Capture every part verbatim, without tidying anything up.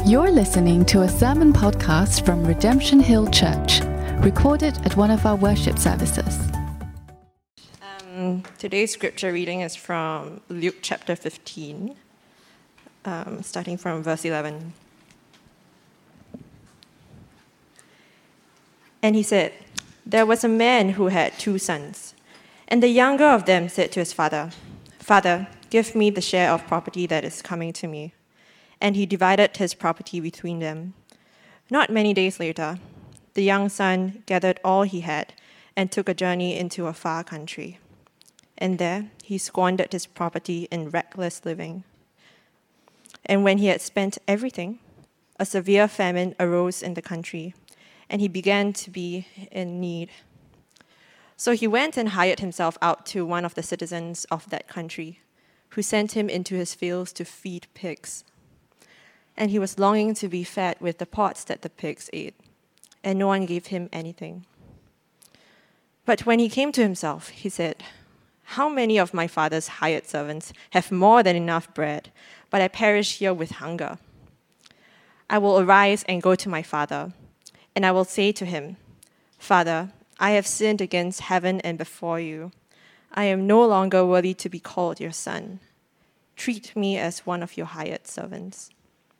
You're listening to a sermon podcast from Redemption Hill Church, recorded at one of our worship services. Um, today's scripture reading is from Luke chapter fifteen, um, starting from verse eleven. And he said, "There was a man who had two sons, and the younger of them said to his father, 'Father, give me the share of property that is coming to me.' And he divided his property between them. Not many days later, the young son gathered all he had and took a journey into a far country. And there he squandered his property in reckless living. And when he had spent everything, a severe famine arose in the country, and he began to be in need. So he went and hired himself out to one of the citizens of that country, who sent him into his fields to feed pigs. And he was longing to be fed with the pods that the pigs ate, and no one gave him anything. But when he came to himself, he said, 'How many of my father's hired servants have more than enough bread, but I perish here with hunger? I will arise and go to my father, and I will say to him, Father, I have sinned against heaven and before you. I am no longer worthy to be called your son. Treat me as one of your hired servants.'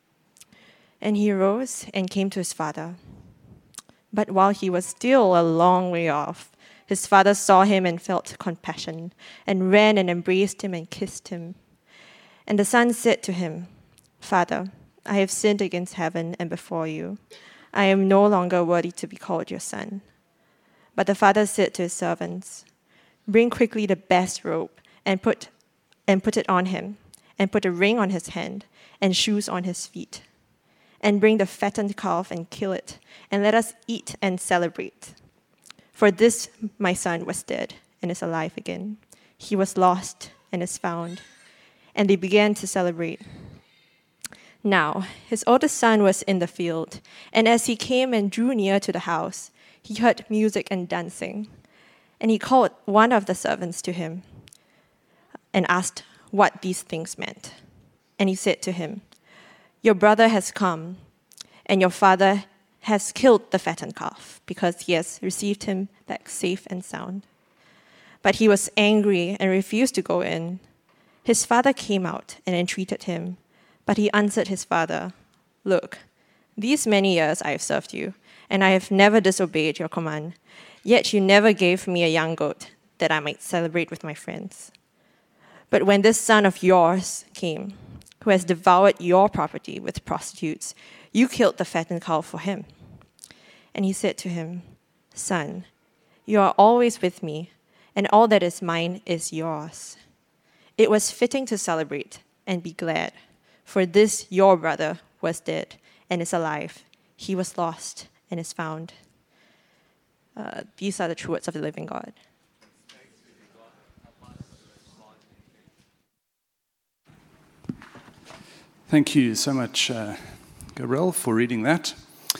And he arose and came to his father. But while he was still a long way off, his father saw him and felt compassion, and ran and embraced him and kissed him. And the son said to him, 'Father, I have sinned against heaven and before you. I am no longer worthy to be called your son.' But the father said to his servants, 'Bring quickly the best robe and put and put it on him, and put a ring on his hand and shoes on his feet. And bring the fattened calf and kill it, and let us eat and celebrate. For this my son was dead and is alive again. He was lost and is found.' And they began to celebrate. Now his oldest son was in the field, and as he came and drew near to the house, he heard music and dancing. And he called one of the servants to him and asked what these things meant. And he said to him, 'Your brother has come, and your father has killed the fattened calf, because he has received him back safe and sound.' But he was angry and refused to go in. His father came out and entreated him, but he answered his father, 'Look, these many years I have served you, and I have never disobeyed your command. Yet you never gave me a young goat that I might celebrate with my friends. But when this son of yours came, who has devoured your property with prostitutes, you killed the fattened calf for him.' And he said to him, 'Son, you are always with me, and all that is mine is yours. It was fitting to celebrate and be glad, for this your brother was dead and is alive. He was lost and is found.' Uh, these are the true words of the living God. Thank you so much, uh, Gabriel, for reading that.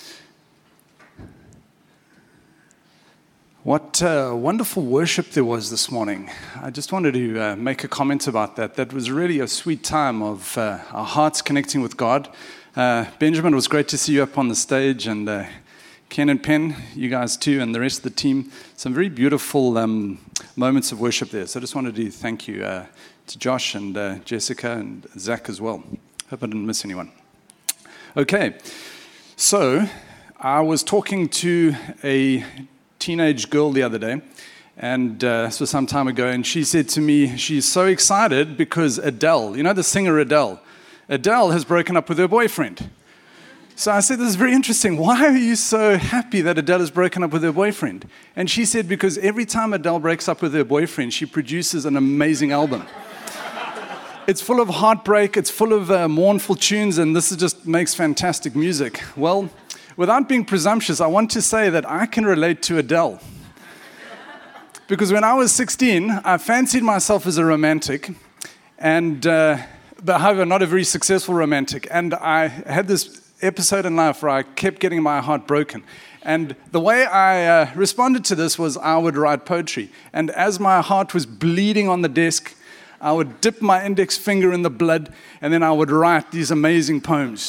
What uh, wonderful worship there was this morning. I just wanted to uh, make a comment about that. That was really a sweet time of uh, our hearts connecting with God. Uh, Benjamin, it was great to see you up on the stage, and uh, Ken and Penn, you guys too, and the rest of the team. Some very beautiful um, moments of worship there. So I just wanted to thank you uh, to Josh and uh, Jessica and Zach as well. Hope I didn't miss anyone. Okay, so I was talking to a teenage girl the other day, and uh, this was some time ago, and she said to me, she's so excited because Adele, you know the singer Adele, Adele has broken up with her boyfriend. So I said, this is very interesting. Why are you so happy that Adele has broken up with her boyfriend? And she said, because every time Adele breaks up with her boyfriend, she produces an amazing album. It's full of heartbreak, it's full of uh, mournful tunes, and this is just makes fantastic music. Well, without being presumptuous, I want to say that I can relate to Adele. Because when I was sixteen, I fancied myself as a romantic, and uh, but however, not a very successful romantic. And I had this episode in life where I kept getting my heart broken. And the way I uh, responded to this was I would write poetry. And as my heart was bleeding on the desk, I would dip my index finger in the blood, and then I would write these amazing poems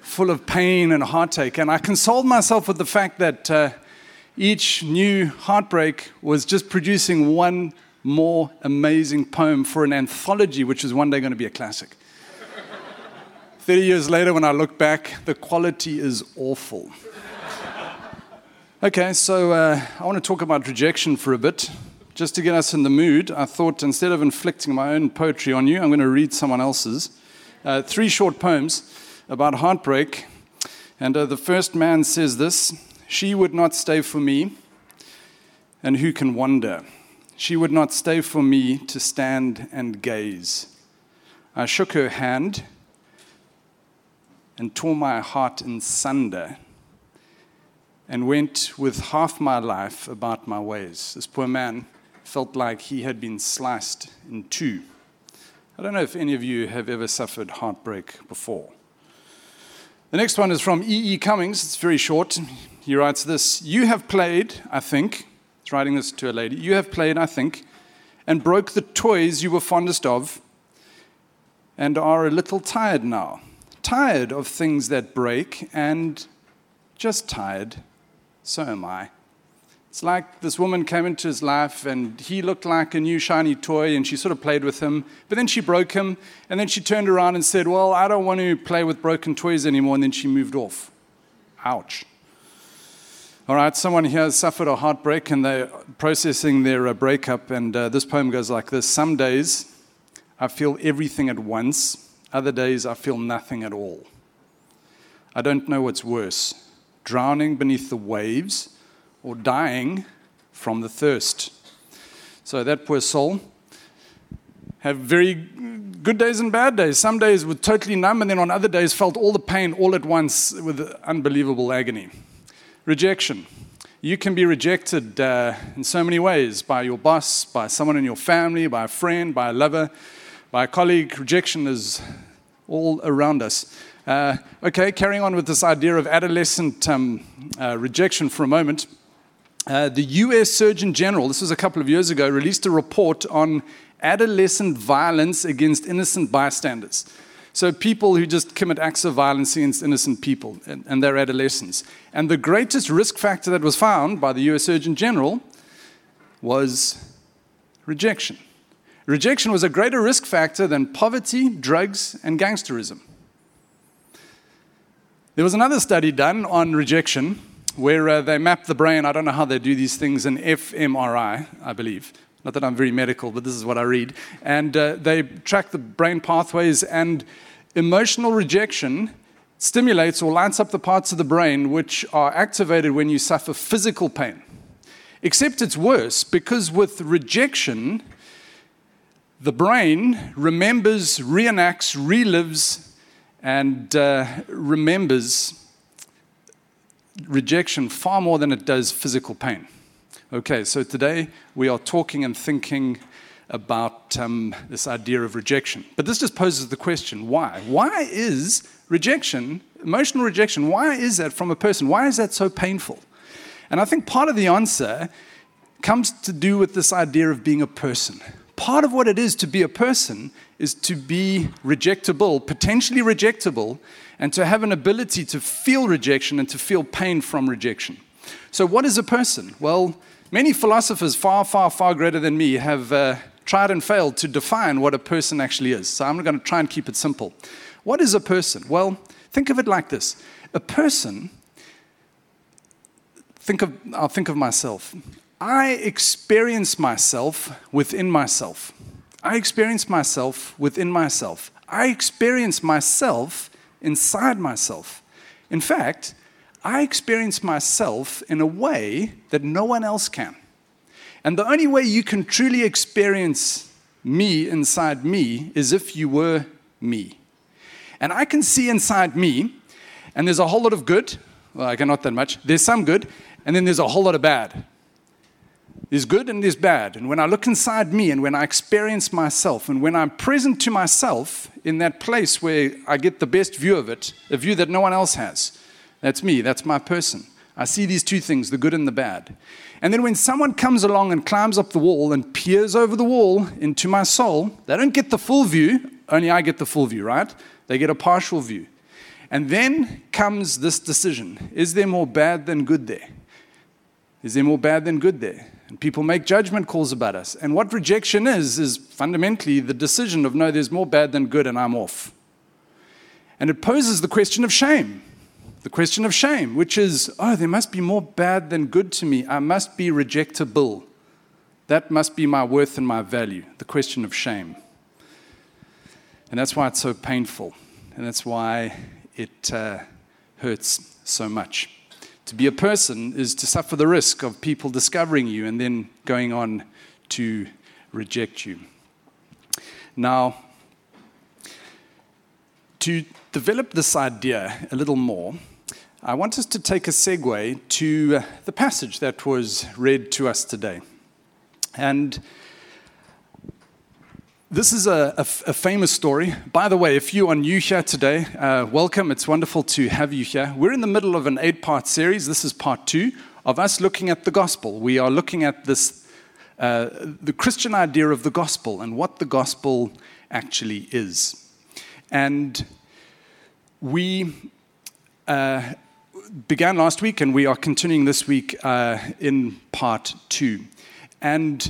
full of pain and heartache. And I consoled myself with the fact that uh, each new heartbreak was just producing one more amazing poem for an anthology, which is one day going to be a classic. thirty years later, when I look back, the quality is awful. Okay, so uh, I want to talk about rejection for a bit. Just to get us in the mood, I thought instead of inflicting my own poetry on you, I'm going to read someone else's. Uh, three short poems about heartbreak. And uh, the first man says this: "She would not stay for me, and who can wonder? She would not stay for me to stand and gaze. I shook her hand and tore my heart in sunder, and went with half my life about my ways." This poor man felt like he had been sliced in two. I don't know if any of you have ever suffered heartbreak before. The next one is from E E. Cummings. It's very short. He writes this: "You have played, I think," he's writing this to a lady, "you have played, I think, and broke the toys you were fondest of, and are a little tired now. Tired of things that break, and just tired. So am I." It's like this woman came into his life, and he looked like a new shiny toy, and she sort of played with him, but then she broke him, and then she turned around and said, "Well, I don't want to play with broken toys anymore," and then she moved off. Ouch. All right, someone here has suffered a heartbreak, and they're processing their uh, breakup, and uh, this poem goes like this: "Some days I feel everything at once, other days I feel nothing at all. I don't know what's worse, drowning beneath the waves or dying from the thirst." So that poor soul had very good days and bad days. Some days were totally numb, and then on other days felt all the pain all at once with unbelievable agony. Rejection. You can be rejected uh, in so many ways: by your boss, by someone in your family, by a friend, by a lover, by a colleague. Rejection is all around us. Uh, okay, carrying on with this idea of adolescent um, uh, rejection for a moment. Uh, the U S Surgeon General, this was a couple of years ago, released a report on adolescent violence against innocent bystanders. So people who just commit acts of violence against innocent people, and, and they're adolescents. And the greatest risk factor that was found by the U S Surgeon General was rejection. Rejection was a greater risk factor than poverty, drugs, and gangsterism. There was another study done on rejection where uh, they mapped the brain. I don't know how they do these things in f M R I, I believe. Not that I'm very medical, but this is what I read. And uh, they track the brain pathways, and emotional rejection stimulates or lights up the parts of the brain which are activated when you suffer physical pain. Except it's worse, because with rejection, the brain remembers, reenacts, relives, and uh, remembers rejection far more than it does physical pain. Okay, so today we are talking and thinking about um, this idea of rejection. But this just poses the question, why? Why is rejection, emotional rejection, why is that from a person? Why is that so painful? And I think part of the answer comes to do with this idea of being a person. Part of what it is to be a person is to be rejectable, potentially rejectable, and to have an ability to feel rejection and to feel pain from rejection. So what is a person? Well, many philosophers far, far, far greater than me have uh, tried and failed to define what a person actually is. So I'm going to try and keep it simple. What is a person? Well, think of it like this. A person, think of, I'll think of myself. I experience myself within myself. I experience myself within myself. I experience myself inside myself. In fact, I experience myself in a way that no one else can. And the only way you can truly experience me inside me is if you were me. And I can see inside me, and there's a whole lot of good. Well, I cannot that much. There's some good, and then there's a whole lot of bad. There's good and there's bad. And when I look inside me and when I experience myself and when I'm present to myself in that place where I get the best view of it, a view that no one else has, that's me, that's my person. I see these two things, the good and the bad. And then when someone comes along and climbs up the wall and peers over the wall into my soul, they don't get the full view, only I get the full view, right? They get a partial view. And then comes this decision. Is there more bad than good there? Is there more bad than good there? And people make judgment calls about us. And what rejection is, is fundamentally the decision of, no, there's more bad than good and I'm off. And it poses the question of shame. The question of shame, which is, oh, there must be more bad than good to me. I must be rejectable. That must be my worth and my value. The question of shame. And that's why it's so painful. And that's why it uh, hurts so much. To be a person is to suffer the risk of people discovering you and then going on to reject you. Now, to develop this idea a little more, I want us to take a segue to the passage that was read to us today. And this is a, a, a famous story. By the way, if you are new here today, uh, welcome. It's wonderful to have you here. We're in the middle of an eight-part series. This is part two of us looking at the gospel. We are looking at this, uh, the Christian idea of the gospel and what the gospel actually is. And we uh, began last week, and we are continuing this week uh, in part two. And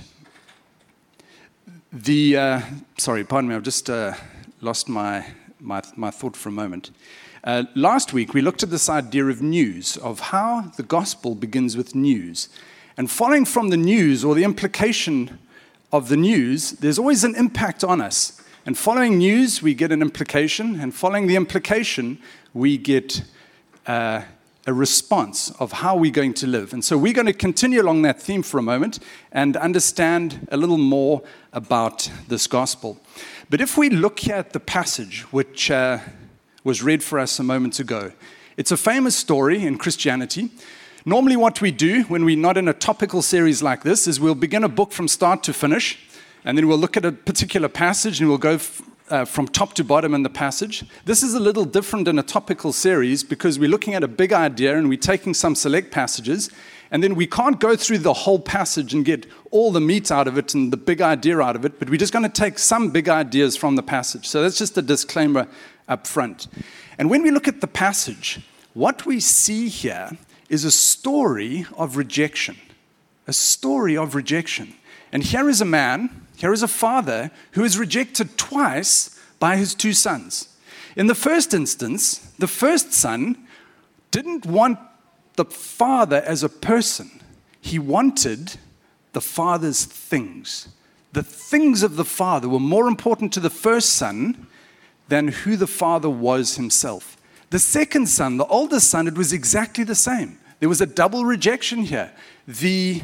The, uh, sorry, pardon me, I've just uh, lost my, my my thought for a moment. Uh, last week, we looked at this idea of news, of how the gospel begins with news. And following from the news, or the implication of the news, there's always an impact on us. And following news, we get an implication, and following the implication, we get uh, a response of how we're going to live. And so we're going to continue along that theme for a moment and understand a little more about this gospel. But if we look here at the passage which uh, was read for us a moment ago, it's a famous story in Christianity. Normally what we do when we're not in a topical series like this is we'll begin a book from start to finish, and then we'll look at a particular passage and we'll go f- Uh, from top to bottom in the passage. This is a little different in a topical series because we're looking at a big idea and we're taking some select passages, and then we can't go through the whole passage and get all the meat out of it and the big idea out of it, but we're just going to take some big ideas from the passage. So that's just a disclaimer up front. And when we look at the passage, what we see here is a story of rejection. A story of rejection. And here is a man, here is a father who is rejected twice by his two sons. In the first instance, the first son didn't want the father as a person. He wanted the father's things. The things of the father were more important to the first son than who the father was himself. The second son, the oldest son, it was exactly the same. There was a double rejection here. The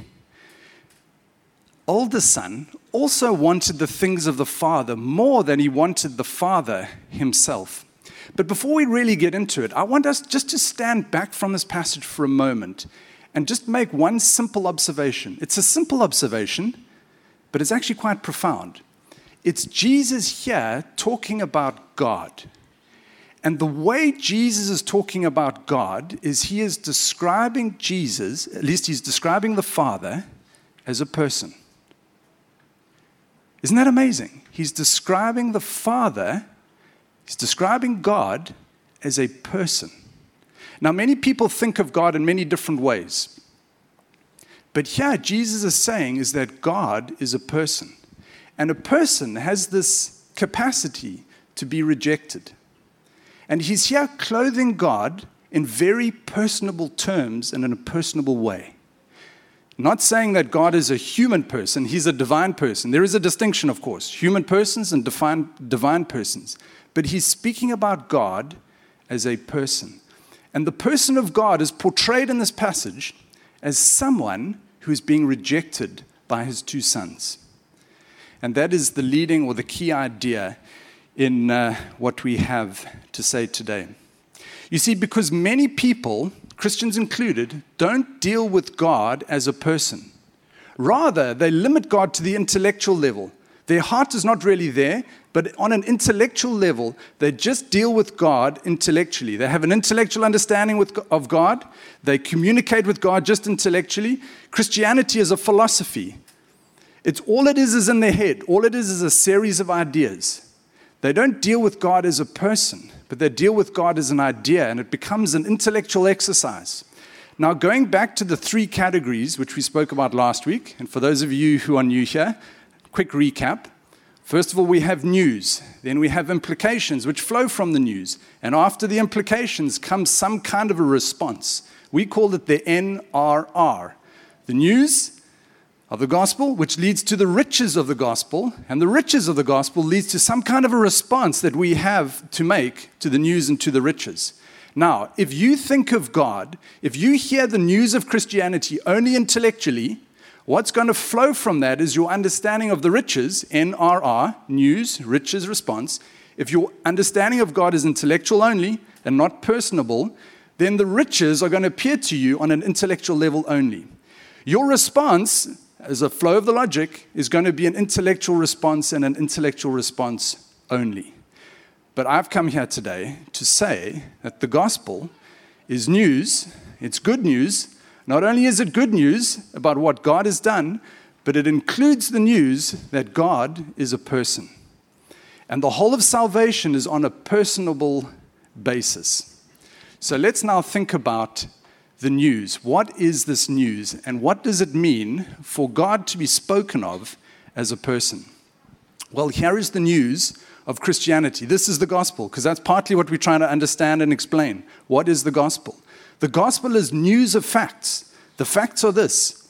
oldest son also wanted the things of the father more than he wanted the father himself. But before we really get into it, I want us just to stand back from this passage for a moment and just make one simple observation. It's a simple observation, but it's actually quite profound. It's Jesus here talking about God. And the way Jesus is talking about God is he is describing Jesus, at least he's describing the Father, as a person. Isn't that amazing? He's describing the Father, he's describing God as a person. Now, many people think of God in many different ways. But here, Jesus is saying is that God is a person. And a person has this capacity to be rejected. And he's here clothing God in very personable terms and in a personable way. Not saying that God is a human person, he's a divine person. There is a distinction, of course, human persons and divine, divine persons. But he's speaking about God as a person. And the person of God is portrayed in this passage as someone who is being rejected by his two sons. And that is the leading or the key idea in uh, what we have to say today. You see, because many people, Christians included, don't deal with God as a person. Rather, they limit God to the intellectual level. Their heart is not really there, but on an intellectual level, they just deal with God intellectually. They have an intellectual understanding with, of God. They communicate with God just intellectually. Christianity is a philosophy. It's all it is is in their head. All it is is a series of ideas. They don't deal with God as a person, but they deal with God as an idea, and it becomes an intellectual exercise. Now, going back to the three categories which we spoke about last week, and for those of you who are new here, quick recap. First of all, we have news. Then we have implications which flow from the news. And after the implications comes some kind of a response. We call it the N R R. The news of the gospel, which leads to the riches of the gospel. And the riches of the gospel leads to some kind of a response that we have to make to the news and to the riches. Now, if you think of God, if you hear the news of Christianity only intellectually, what's going to flow from that is your understanding of the riches, N R R, news, riches, response. If your understanding of God is intellectual only and not personable, then the riches are going to appear to you on an intellectual level only. Your response, as a flow of the logic, is going to be an intellectual response and an intellectual response only. But I've come here today to say that the gospel is news, it's good news. Not only is it good news about what God has done, but it includes the news that God is a person. And the whole of salvation is on a personable basis. So let's now think about the news. What is this news, and what does it mean for God to be spoken of as a person? Well, here is the news of Christianity. This is the gospel, because that's partly what we're trying to understand and explain. What is the gospel? The gospel is news of facts. The facts are this.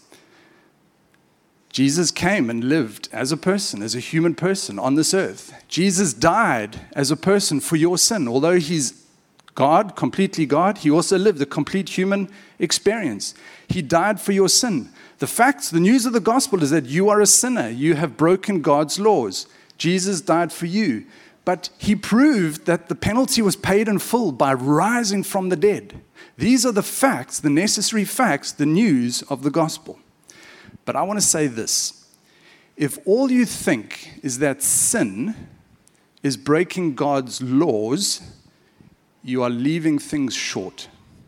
Jesus came and lived as a person, as a human person on this earth. Jesus died as a person for your sin. Although he's God, completely God, he also lived a complete human experience. He died for your sin. The facts, the news of the gospel is that you are a sinner. You have broken God's laws. Jesus died for you. But he proved that the penalty was paid in full by rising from the dead. These are the facts, the necessary facts, the news of the gospel. But I want to say this. If all you think is that sin is breaking God's laws, you are leaving things short.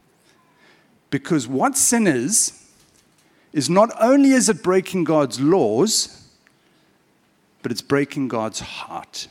Because what sin is, is not only is it breaking God's laws, but it's breaking God's heart.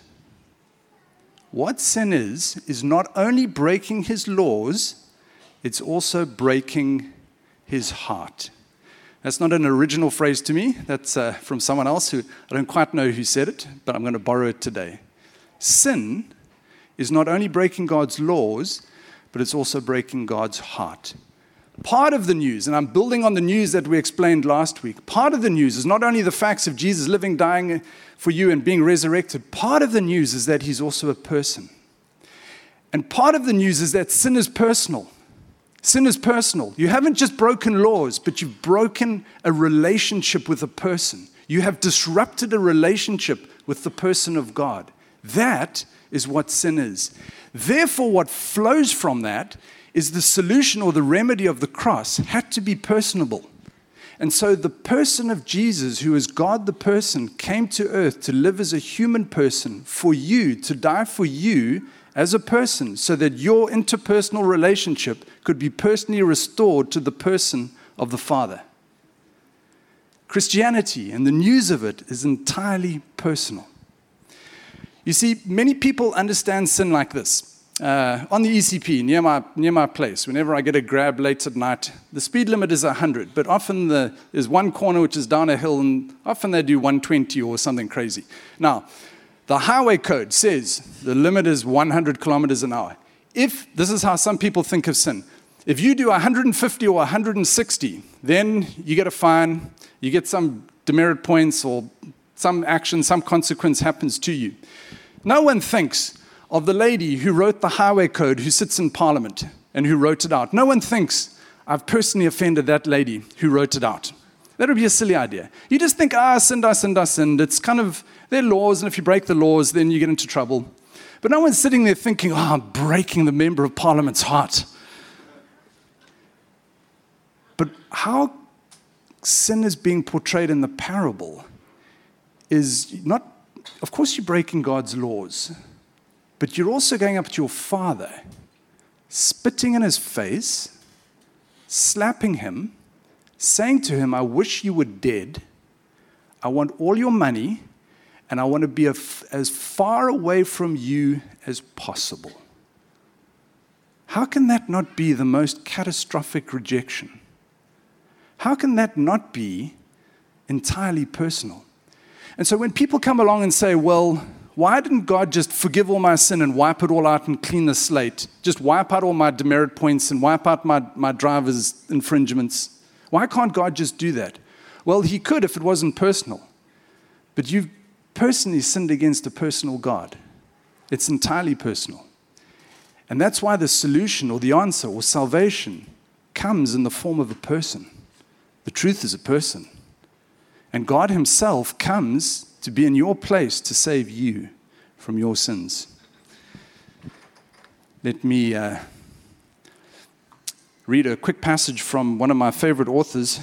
What sin is, is not only breaking his laws, it's also breaking his heart. That's not an original phrase to me. That's uh, from someone else who I don't quite know who said it, but I'm going to borrow it today. Sin is not only breaking God's laws, but it's also breaking God's heart. Part of the news, and I'm building on the news that we explained last week, part of the news is not only the facts of Jesus living, dying for you and being resurrected. Part of the news is that he's also a person. And part of the news is that sin is personal. Sin is personal. You haven't just broken laws, but you've broken a relationship with a person. You have disrupted a relationship with the person of God. That is what sin is. Therefore, what flows from that is the solution or the remedy of the cross had to be personable. And so the person of Jesus, who is God the person, came to earth to live as a human person for you, to die for you as a person, so that your interpersonal relationship could be personally restored to the person of the Father. Christianity and the news of it is entirely personal. You see, many people understand sin like this. Uh, on the E C P, near my near my place, whenever I get a grab late at night, the speed limit is one hundred, but often the, there's one corner which is down a hill, and often they do one twenty or something crazy. Now, the highway code says the limit is one hundred kilometers an hour. If, this is how some people think of sin, if you do one hundred fifty or one hundred sixty, then you get a fine, you get some demerit points, or some action, some consequence happens to you. No one thinks of the lady who wrote the highway code, who sits in Parliament and who wrote it out. No one thinks, I've personally offended that lady who wrote it out. That would be a silly idea. You just think, ah, I sinned, I sinned, I sinned. It's kind of, they're laws, and if you break the laws, then you get into trouble. But no one's sitting there thinking, oh, I'm breaking the member of Parliament's heart. But how sin is being portrayed in the parable is not, of course you're breaking God's laws, but you're also going up to your father, spitting in his face, slapping him, saying to him, I wish you were dead. I want all your money, and I want to be as far away from you as possible. how can that not be the most catastrophic rejection? How can that not be entirely personal? And so when people come along and say, well, why didn't God just forgive all my sin and wipe it all out and clean the slate? Just wipe out all my demerit points and wipe out my, my driver's infringements. Why can't God just do that? Well, he could if it wasn't personal. But you've personally sinned against a personal God. It's entirely personal. And that's why the solution or the answer or salvation comes in the form of a person. The truth is a person. And God himself comes to be in your place to save you from your sins. Let me uh, read a quick passage from one of my favorite authors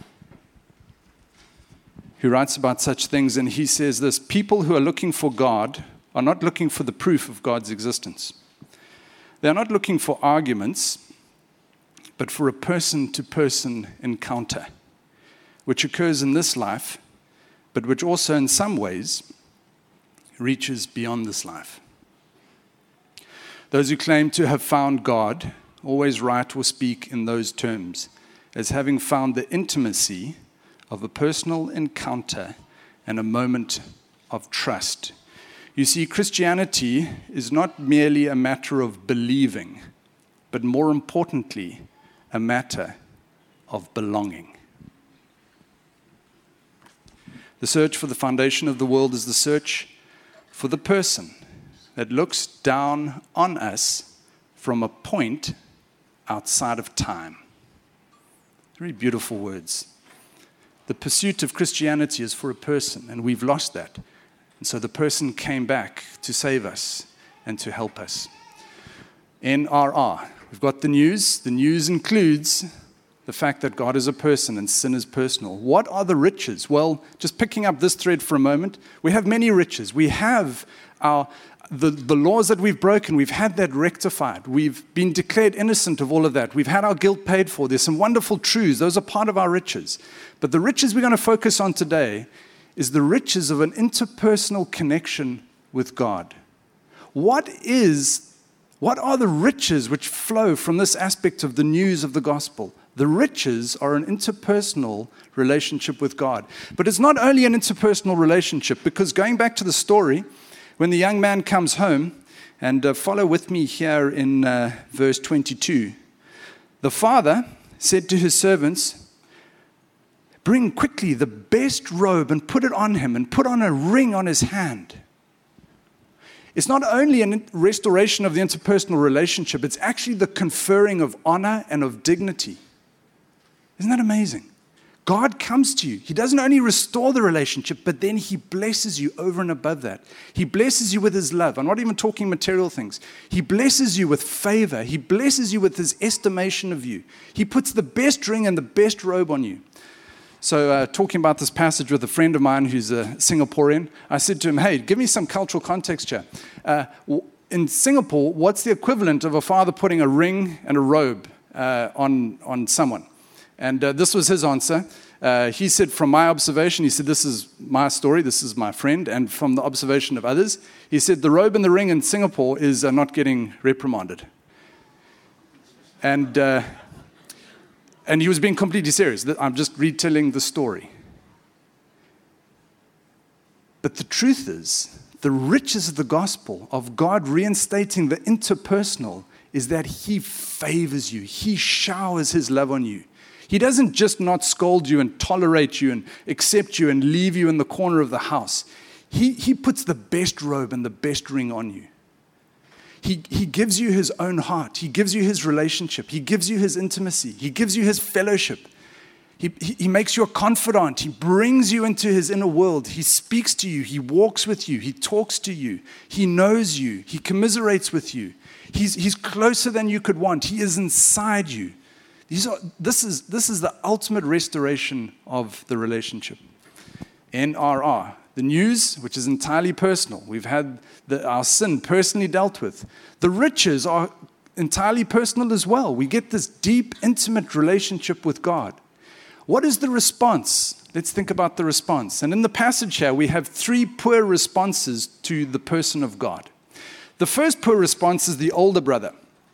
who writes about such things, and he says this: people who are looking for God are not looking for the proof of God's existence. They're not looking for arguments, but for a person-to-person encounter, which occurs in this life, but which also in some ways reaches beyond this life. Those who claim to have found God always write or speak in those terms, as having found the intimacy of a personal encounter and a moment of trust. You see, Christianity is not merely a matter of believing, but more importantly, a matter of belonging. The search for the foundation of the world is the search for the person that looks down on us from a point outside of time. Very beautiful words. The pursuit of Christianity is for a person, and we've lost that. And so the person came back to save us and to help us. N R R. We've got the news. The news includes the fact that God is a person and sin is personal. What are the riches? Well, just picking up this thread for a moment, we have many riches. We have our the, the laws that we've broken. We've had that rectified. We've been declared innocent of all of that. We've had our guilt paid for. There's some wonderful truths. Those are part of our riches. But the riches we're going to focus on today is the riches of an interpersonal connection with God. What is, what are the riches which flow from this aspect of the news of the gospel? The riches are an interpersonal relationship with God. But it's not only an interpersonal relationship, because going back to the story, when the young man comes home, and uh, follow with me here in uh, verse twenty-two, the father said to his servants, bring quickly the best robe and put it on him, and put on a ring on his hand. It's not only a restoration of the interpersonal relationship, it's actually the conferring of honor and of dignity. Isn't that amazing? God comes to you. He doesn't only restore the relationship, but then he blesses you over and above that. He blesses you with his love. I'm not even talking material things. He blesses you with favor. He blesses you with his estimation of you. He puts the best ring and the best robe on you. So uh, talking about this passage with a friend of mine who's a Singaporean, I said to him, hey, give me some cultural context here. Uh, in Singapore, what's the equivalent of a father putting a ring and a robe uh, on, on someone? And uh, this was his answer. Uh, he said, from my observation, he said, this is my story, this is my friend, and from the observation of others, he said, the robe and the ring in Singapore is uh, not getting reprimanded. And uh, and he was being completely serious. I'm just retelling the story. But the truth is, the riches of the gospel, of God reinstating the interpersonal, is that he favors you. He showers his love on you. He doesn't just not scold you and tolerate you and accept you and leave you in the corner of the house. He, he puts the best robe and the best ring on you. He, he gives you his own heart. He gives you his relationship. He gives you his intimacy. He gives you his fellowship. He, he, he makes you a confidant. He brings you into his inner world. He speaks to you. He walks with you. He talks to you. He knows you. He commiserates with you. He's, he's closer than you could want. He is inside you. These are, this is, this is the ultimate restoration of the relationship. N R R, the news, which is entirely personal. We've had the, our sin personally dealt with. The riches are entirely personal as well. We get this deep, intimate relationship with God. What is the response? Let's think about the response. And in the passage here, we have three poor responses to the person of God. The first poor response is the older brother.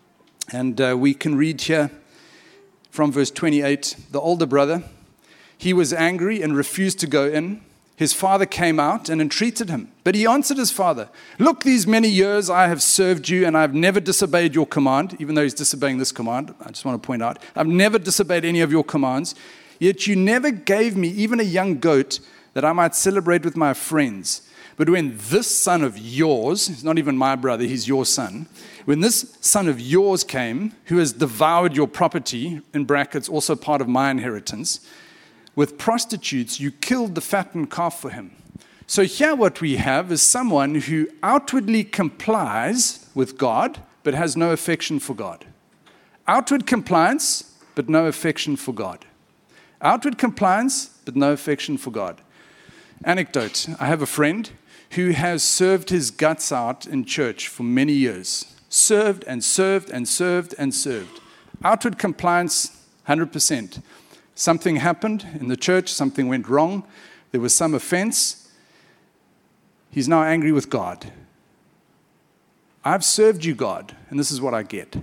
And uh, we can read here from verse twenty-eight, the older brother, he was angry and refused to go in. His father came out and entreated him. But he answered his father, look, these many years I have served you and I've never disobeyed your command, even though he's disobeying this command. I just want to point out, I've never disobeyed any of your commands. Yet you never gave me even a young goat that I might celebrate with my friends. But when this son of yours, he's not even my brother, he's your son. When this son of yours came, who has devoured your property, in brackets, also part of my inheritance, with prostitutes, you killed the fattened calf for him. So here what we have is someone who outwardly complies with God, but has no affection for God. Outward compliance, but no affection for God. Outward compliance, but no affection for God. Anecdote, I have a friend who has served his guts out in church for many years. Served and served and served and served. Outward compliance, one hundred percent. Something happened in the church, something went wrong, there was some offense. He's now angry with God. I've served you, God, and this is what I get.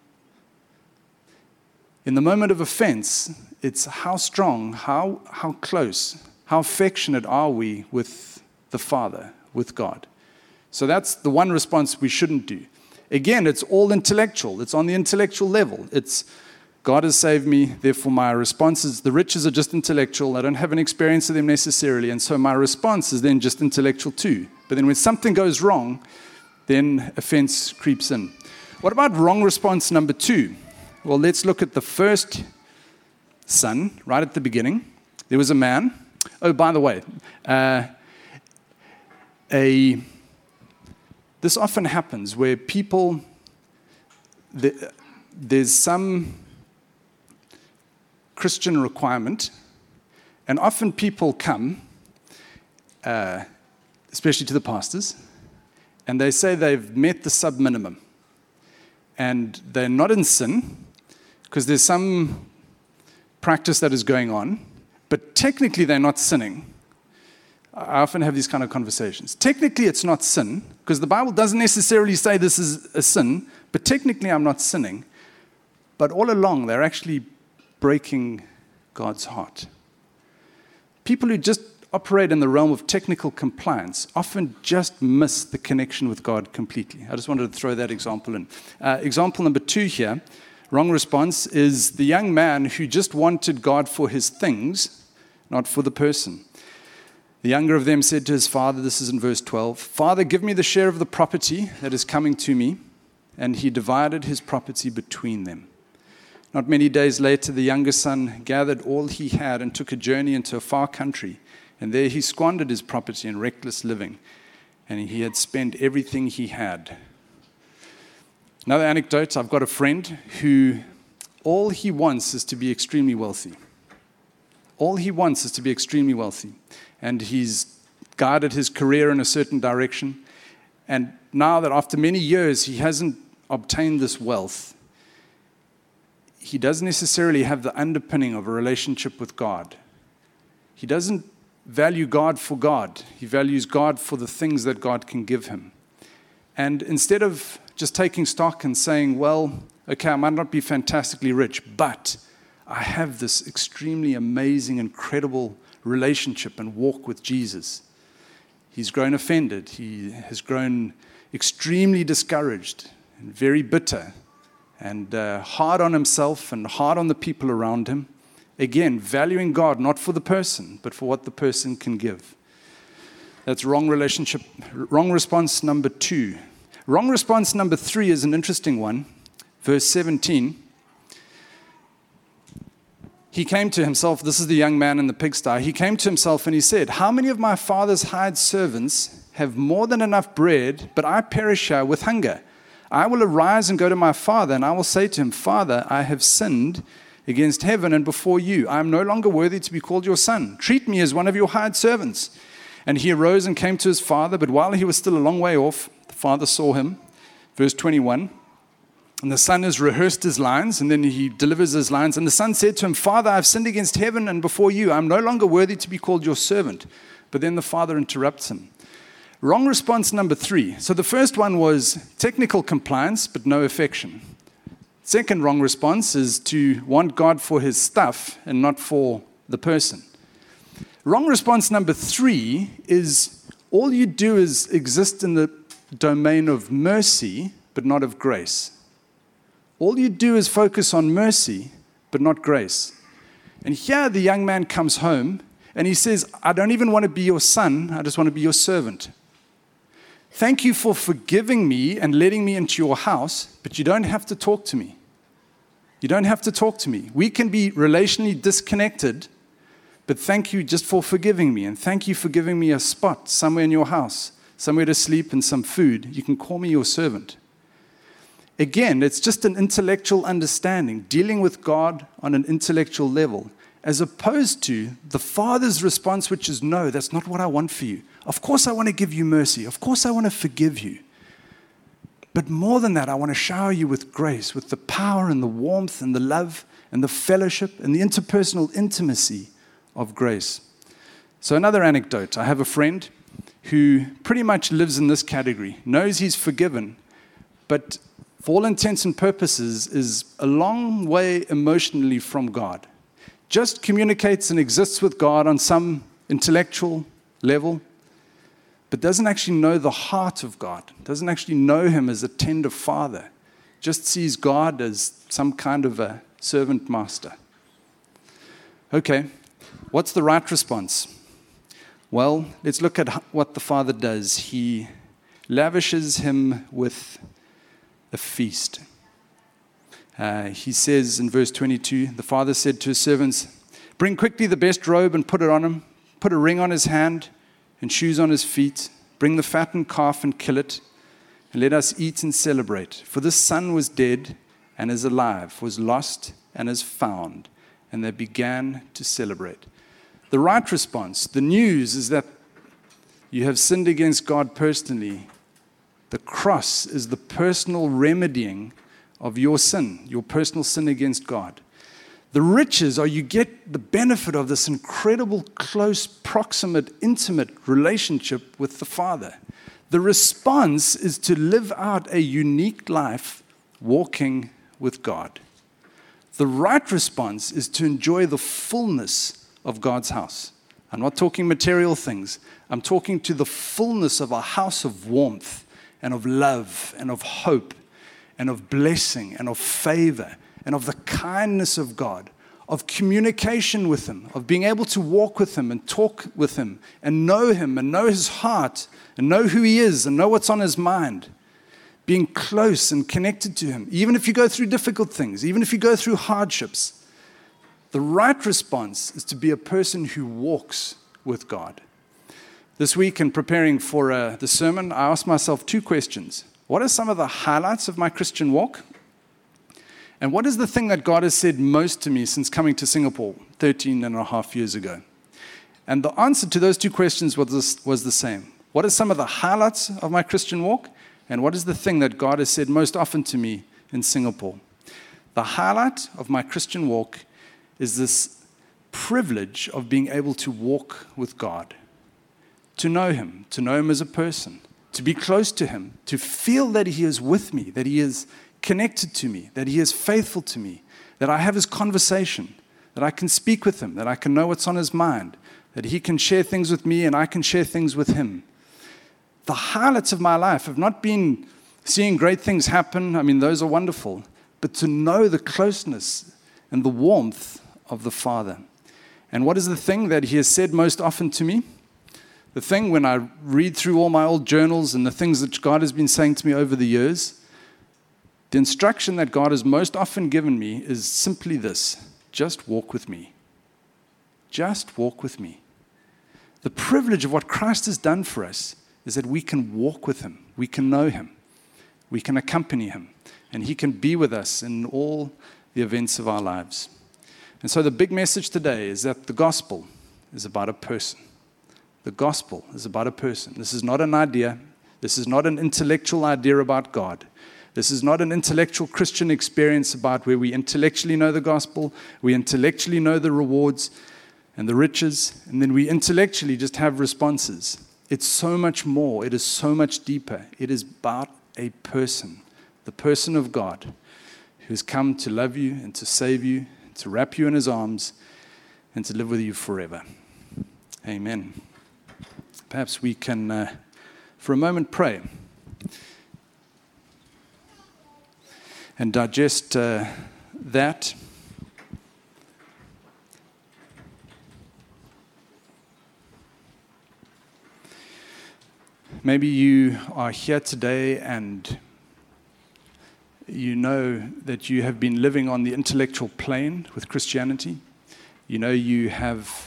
In the moment of offense, it's how strong, how, how close, how affectionate are we with the Father, with God. So that's the one response we shouldn't do. Again, it's all intellectual. It's on the intellectual level. It's God has saved me, therefore my response is, the riches are just intellectual. I don't have an experience of them necessarily, and so my response is then just intellectual too. But then when something goes wrong, then offense creeps in. What about wrong response number two? Well, let's look at the first son, right at the beginning. There was a man. Oh, by the way, uh, a this often happens where people, the, there's some Christian requirement, and often people come, uh, especially to the pastors, and they say they've met the sub-minimum, and they're not in sin, because there's some practice that is going on, but technically they're not sinning. I often have these kind of conversations. Technically it's not sin, because the Bible doesn't necessarily say this is a sin, but technically I'm not sinning, but all along they're actually breaking God's heart. People who just operate in the realm of technical compliance often just miss the connection with God completely. I just wanted to throw that example in. Uh, example number two here, wrong response, is the young man who just wanted God for his things, not for the person. The younger of them said to his father, this is in verse twelve, Father, give me the share of the property that is coming to me. And he divided his property between them. Not many days later, the younger son gathered all he had and took a journey into a far country. And there he squandered his property in reckless living. And he had spent everything he had. Another anecdote, I've got a friend who all he wants is to be extremely wealthy. All he wants is to be extremely wealthy. And he's guided his career in a certain direction. And now that after many years he hasn't obtained this wealth, he doesn't necessarily have the underpinning of a relationship with God. He doesn't value God for God. He values God for the things that God can give him. And instead of just taking stock and saying, well, okay, I might not be fantastically rich, but I have this extremely amazing, incredible relationship and walk with Jesus. He's grown offended. He has grown extremely discouraged and very bitter and uh, hard on himself and hard on the people around him. Again, valuing God not for the person, but for what the person can give. That's wrong relationship. Wrong response number two. Wrong response number three is an interesting one. Verse seventeen. He came to himself, this is the young man in the pigsty, he came to himself and he said, how many of my father's hired servants have more than enough bread, but I perish here with hunger? I will arise and go to my father, and I will say to him, Father, I have sinned against heaven and before you. I am no longer worthy to be called your son. Treat me as one of your hired servants. And he arose and came to his father, but while he was still a long way off, the father saw him. Verse twenty-one. And the son has rehearsed his lines, and then he delivers his lines. And the son said to him, Father, I have sinned against heaven and before you. I am no longer worthy to be called your servant. But then the father interrupts him. Wrong response number three. So the first one was technical compliance, but no affection. Second wrong response is to want God for his stuff and not for the person. Wrong response number three is all you do is exist in the domain of mercy, but not of grace. All you do is focus on mercy, but not grace. And here the young man comes home and he says, I don't even want to be your son, I just want to be your servant. Thank you for forgiving me and letting me into your house, but you don't have to talk to me. You don't have to talk to me. We can be relationally disconnected, but thank you just for forgiving me, and thank you for giving me a spot somewhere in your house, somewhere to sleep and some food. You can call me your servant. Again, it's just an intellectual understanding, dealing with God on an intellectual level, as opposed to the Father's response, which is, no, that's not what I want for you. Of course I want to give you mercy. Of course I want to forgive you. But more than that, I want to shower you with grace, with the power and the warmth and the love and the fellowship and the interpersonal intimacy of grace. So another anecdote. I have a friend who pretty much lives in this category, knows he's forgiven, but for all intents and purposes is a long way emotionally from God. Just communicates and exists with God on some intellectual level, but doesn't actually know the heart of God, doesn't actually know him as a tender father, just sees God as some kind of a servant master. Okay, what's the right response? Well, let's look at what the Father does. He lavishes him with a feast. Uh, he says in verse twenty-two, the Father said to his servants, bring quickly the best robe and put it on him, put a ring on his hand and shoes on his feet, bring the fattened calf and kill it, and let us eat and celebrate. For this son was dead and is alive, was lost and is found. And they began to celebrate. The right response, the news is that you have sinned against God personally. The cross is the personal remedying of your sin, your personal sin against God. The riches are you get the benefit of this incredible, close, proximate, intimate relationship with the Father. The response is to live out a unique life walking with God. The right response is to enjoy the fullness of God's house. I'm not talking material things. I'm talking to the fullness of a house of warmth and of love and of hope and of blessing and of favor and of the kindness of God, of communication with him, of being able to walk with him and talk with him and know him and know his heart and know who he is and know what's on his mind. Being close and connected to him, even if you go through difficult things, even if you go through hardships. The right response is to be a person who walks with God. This week, in preparing for uh, the sermon, I asked myself two questions. What are some of the highlights of my Christian walk? And what is the thing that God has said most to me since coming to Singapore thirteen and a half years ago? And the answer to those two questions was, this, was the same. What are some of the highlights of my Christian walk? And what is the thing that God has said most often to me in Singapore? The highlight of my Christian walk is this privilege of being able to walk with God, to know him, to know him as a person, to be close to him, to feel that he is with me, that he is connected to me, that he is faithful to me, that I have his conversation, that I can speak with him, that I can know what's on his mind, that he can share things with me and I can share things with him. The highlights of my life have not been seeing great things happen. I mean, those are wonderful. But to know the closeness and the warmth of the Father. And what is the thing that he has said most often to me? The thing when I read through all my old journals and the things that God has been saying to me over the years, the instruction that God has most often given me is simply this: just walk with me. Just walk with me. The privilege of what Christ has done for us is that we can walk with him, we can know him, we can accompany him, and he can be with us in all the events of our lives. And so the big message today is that the gospel is about a person. The gospel is about a person. This is not an idea. This is not an intellectual idea about God. This is not an intellectual Christian experience about where we intellectually know the gospel, we intellectually know the rewards and the riches, and then we intellectually just have responses. It's so much more. It is so much deeper. It is about a person, the person of God, who has come to love you and to save you, to wrap you in his arms, and to live with you forever. Amen. Perhaps we can, uh, for a moment, pray and digest uh, that. Maybe you are here today and you know that you have been living on the intellectual plane with Christianity. You know you have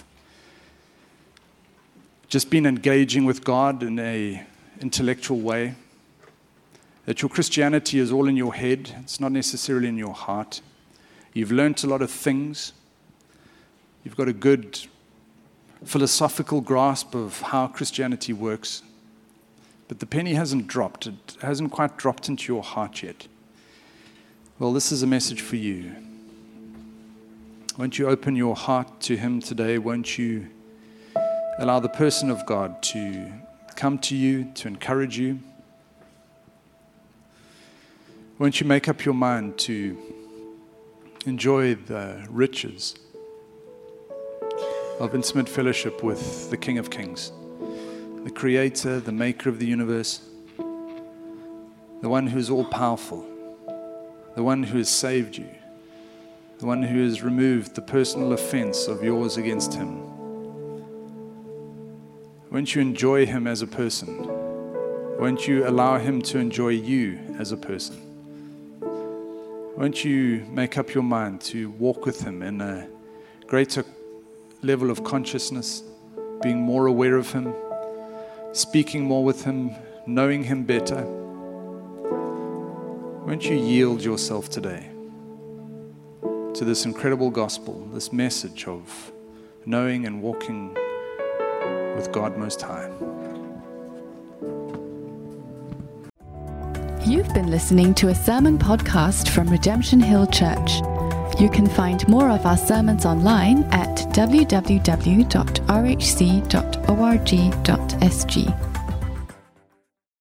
just been engaging with God in an intellectual way. That your Christianity is all in your head. It's not necessarily in your heart. You've learnt a lot of things. You've got a good philosophical grasp of how Christianity works. But the penny hasn't dropped. It hasn't quite dropped into your heart yet. Well, this is a message for you. Won't you open your heart to him today? Won't you allow the person of God to come to you, to encourage you? Won't you make up your mind to enjoy the riches of intimate fellowship with the King of Kings, the Creator, the Maker of the universe, the one who is all-powerful, the one who has saved you, the one who has removed the personal offense of yours against him. Won't you enjoy him as a person? Won't you allow him to enjoy you as a person? Won't you make up your mind to walk with him in a greater level of consciousness, being more aware of him, speaking more with him, knowing him better? Won't you yield yourself today to this incredible gospel, this message of knowing and walking with God Most High? You've been listening to a sermon podcast from Redemption Hill Church. You can find more of our sermons online at w w w dot r h c dot org dot s g.